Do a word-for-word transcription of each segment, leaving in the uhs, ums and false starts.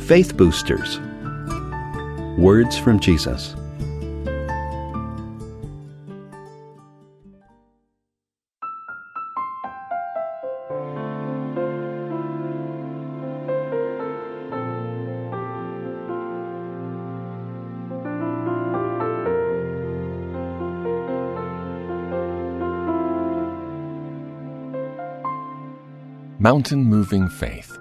Faith Boosters. Words from Jesus. Mountain-moving faith.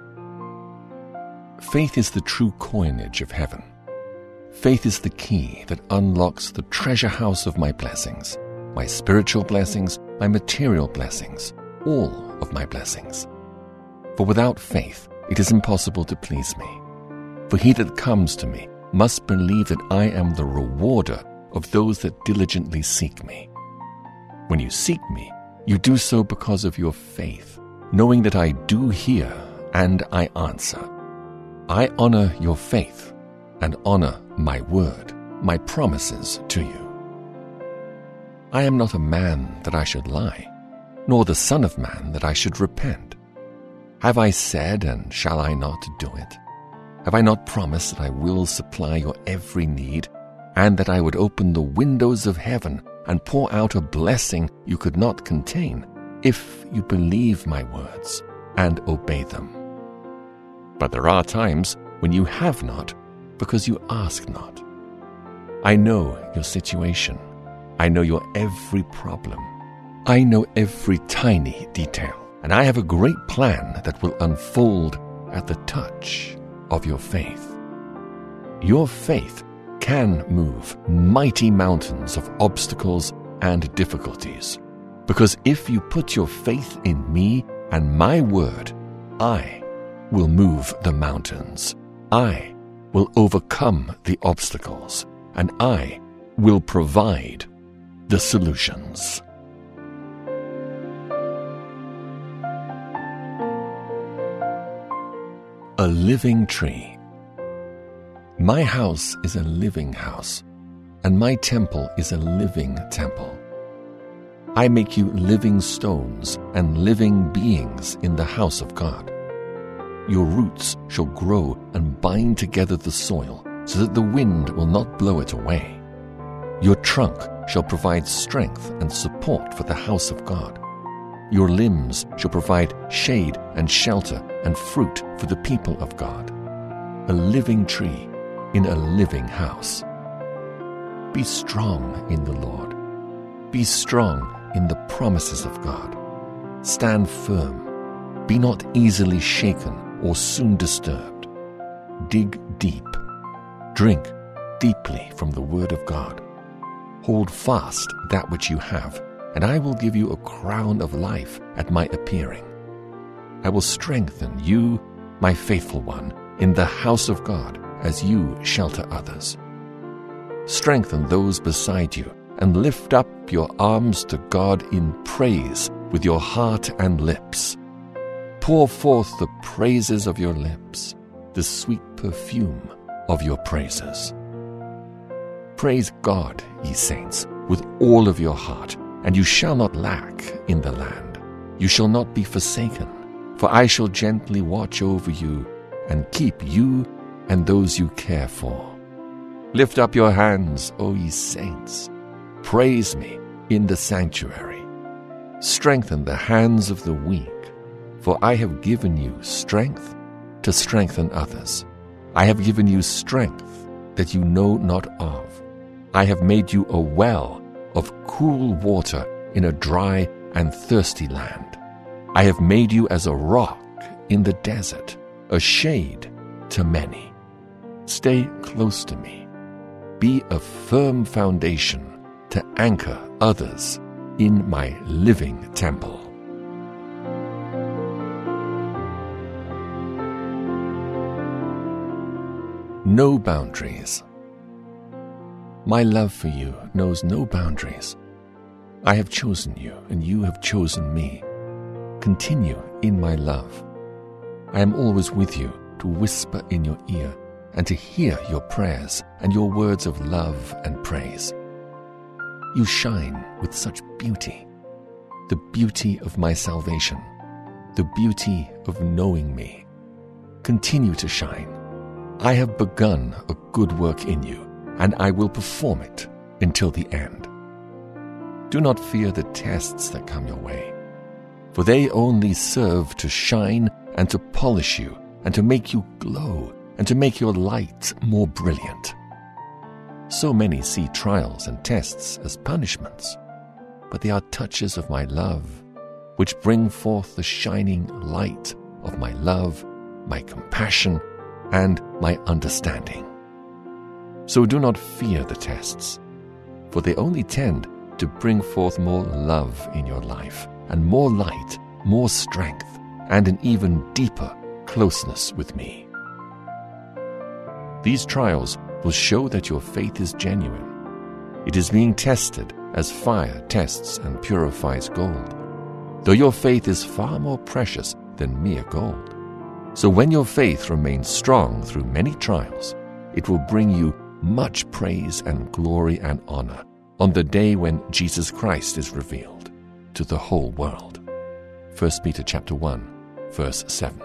Faith is the true coinage of heaven. Faith is the key that unlocks the treasure house of my blessings, my spiritual blessings, my material blessings, all of my blessings. For without faith, it is impossible to please me. For he that comes to me must believe that I am the rewarder of those that diligently seek me. When you seek me, you do so because of your faith, knowing that I do hear and I answer. I honor your faith and honor my word, my promises to you. I am not a man that I should lie, nor the son of man that I should repent. Have I said, and shall I not do it? Have I not promised that I will supply your every need, and that I would open the windows of heaven and pour out a blessing you could not contain, if you believe my words and obey them? But there are times when you have not, because you ask not. I know your situation. I know your every problem. I know every tiny detail, and I have a great plan that will unfold at the touch of your faith. Your faith can move mighty mountains of obstacles and difficulties, because if you put your faith in me and my word, I will move the mountains. I will overcome the obstacles, and I will provide the solutions. A living tree. My house is a living house, and my temple is a living temple. I make you living stones and living beings in the house of God. Your roots shall grow and bind together the soil, so that the wind will not blow it away. Your trunk shall provide strength and support for the house of God. Your limbs shall provide shade and shelter and fruit for the people of God. A living tree in a living house. Be strong in the Lord. Be strong in the promises of God. Stand firm. Be not easily shaken or soon disturbed. Dig deep. Drink deeply from the word of God. Hold fast that which you have, and I will give you a crown of life at my appearing. I will strengthen you, my faithful one, in the house of God, as you shelter others. Strengthen those beside you, and lift up your arms to God in praise with your heart and lips. Pour forth the praises of your lips, the sweet perfume of your praises. Praise God, ye saints, with all of your heart, and you shall not lack in the land. You shall not be forsaken, for I shall gently watch over you and keep you and those you care for. Lift up your hands, O ye saints. Praise me in the sanctuary. Strengthen the hands of the weak, for I have given you strength to strengthen others. I have given you strength that you know not of. I have made you a well of cool water in a dry and thirsty land. I have made you as a rock in the desert, a shade to many. Stay close to me. Be a firm foundation to anchor others in my living temple. No boundaries. My love for you knows no boundaries. I have chosen you, and you have chosen me. Continue in my love. I am always with you to whisper in your ear and to hear your prayers and your words of love and praise. You shine with such beauty, the beauty of my salvation, the beauty of knowing me. Continue to shine. I have begun a good work in you, and I will perform it until the end. Do not fear the tests that come your way, for they only serve to shine and to polish you and to make you glow and to make your light more brilliant. So many see trials and tests as punishments, but they are touches of my love, which bring forth the shining light of my love, my compassion, and my understanding. So do not fear the tests, for they only tend to bring forth more love in your life, and more light, more strength, and an even deeper closeness with me. These trials will show that your faith is genuine. It is being tested as fire tests and purifies gold, though your faith is far more precious than mere gold. So when your faith remains strong through many trials, it will bring you much praise and glory and honor on the day when Jesus Christ is revealed to the whole world. First Peter chapter one, verse seven.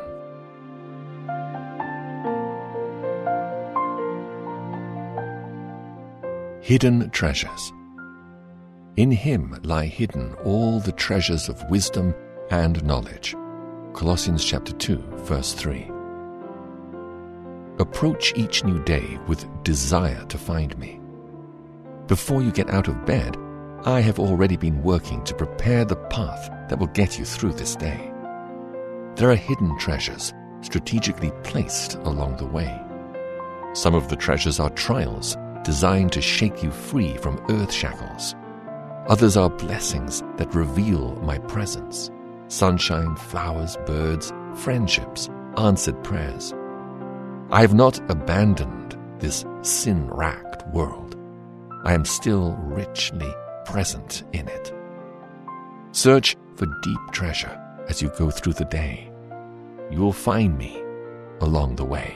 Hidden treasures. In him lie hidden all the treasures of wisdom and knowledge. Colossians chapter two, verse three. Approach each new day with desire to find me. Before you get out of bed, I have already been working to prepare the path that will get you through this day. There are hidden treasures strategically placed along the way. Some of the treasures are trials designed to shake you free from earth shackles. Others are blessings that reveal my presence. Sunshine, flowers, birds, friendships, answered prayers. I have not abandoned this sin-racked world. I am still richly present in it. Search for deep treasure as you go through the day. You will find me along the way.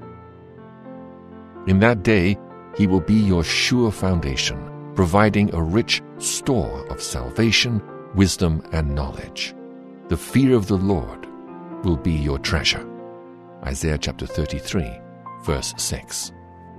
In that day, he will be your sure foundation, providing a rich store of salvation, wisdom, and knowledge. The fear of the Lord will be your treasure. Isaiah chapter thirty-three, verse six.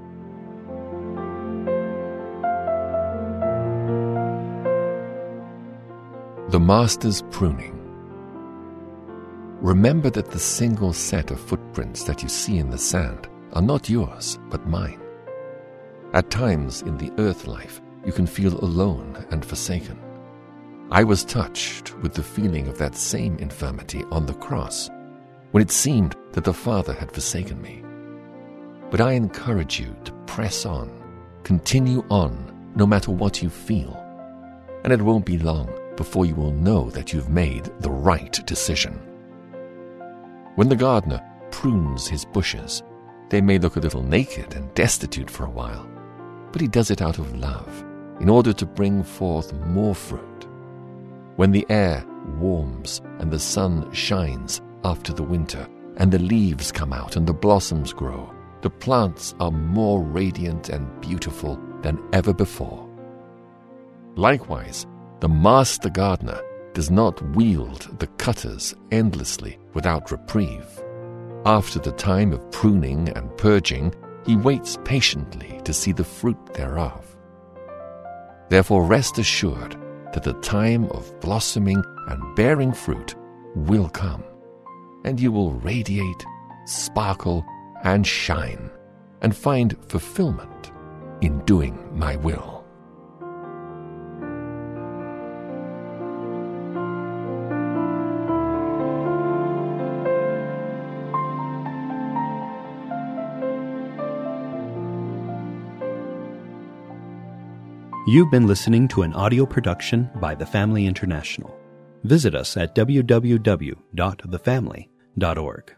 The Master's pruning. Remember that the single set of footprints that you see in the sand are not yours, but mine. At times in the earth life, you can feel alone and forsaken. I was touched with the feeling of that same infirmity on the cross, when it seemed that the Father had forsaken me. But I encourage you to press on, continue on, no matter what you feel. And it won't be long before you will know that you've made the right decision. When the gardener prunes his bushes, they may look a little naked and destitute for a while, but he does it out of love, in order to bring forth more fruit. When the air warms and the sun shines after the winter, and the leaves come out and the blossoms grow, the plants are more radiant and beautiful than ever before. Likewise, the master gardener does not wield the cutters endlessly without reprieve. After the time of pruning and purging, he waits patiently to see the fruit thereof. Therefore rest assured that the time of blossoming and bearing fruit will come, and you will radiate, sparkle, and shine, and find fulfillment in doing my will. You've been listening to an audio production by The Family International. Visit us at w w w dot the family dot org.